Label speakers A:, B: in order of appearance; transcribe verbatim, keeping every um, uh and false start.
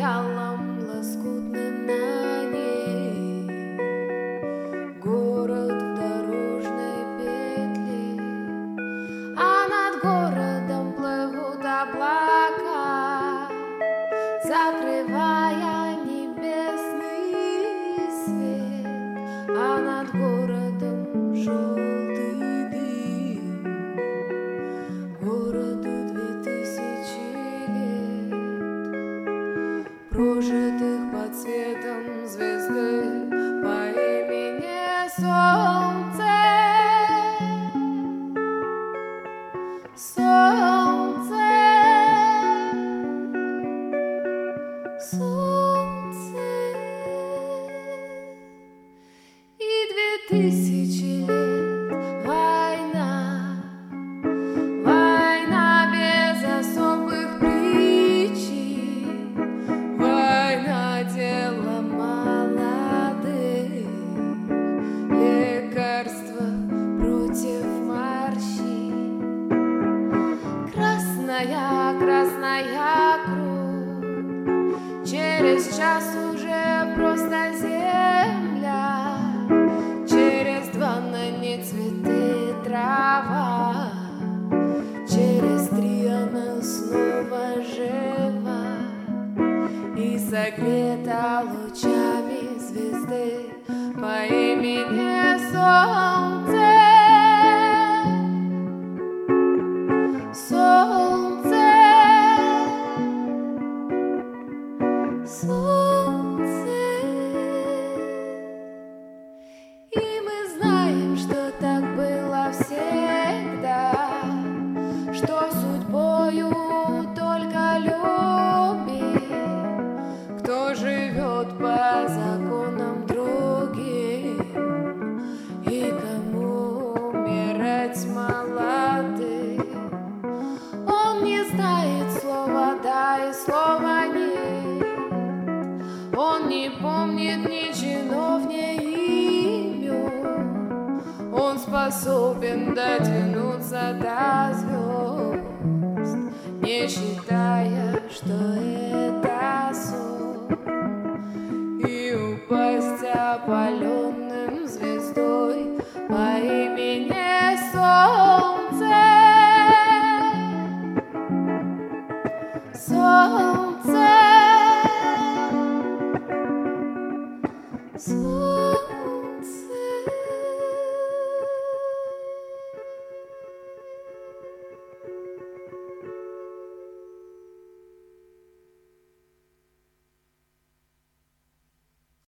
A: одеялом лоскутным на ней. Город в дорожной петле, а над городом плывут облака, закрывая небесный свет, а над городом желтый дым. Городу две тысячи лет, прожитых под светом звезды по имени Солнце. Солнце, солнце. И две тысячи лет война, война без особых причин, война дело молодых, лекарство против морщин. Красная, красная кровь, через час уже просто земля, через два на ней цветы трава, через три она снова жива и согрета лучами звезды по имени Солнце. Солнце, солнце. И мы знаем, что так было всегда, что судьбою только любит, кто живет по законам другим, и кому умирать молодым. Он не знает слова «да» и слова «нет», он не помнит ни чинов, ни имен, он способен дотянуться до звезд, не считая, что это сон, и упасть о поле.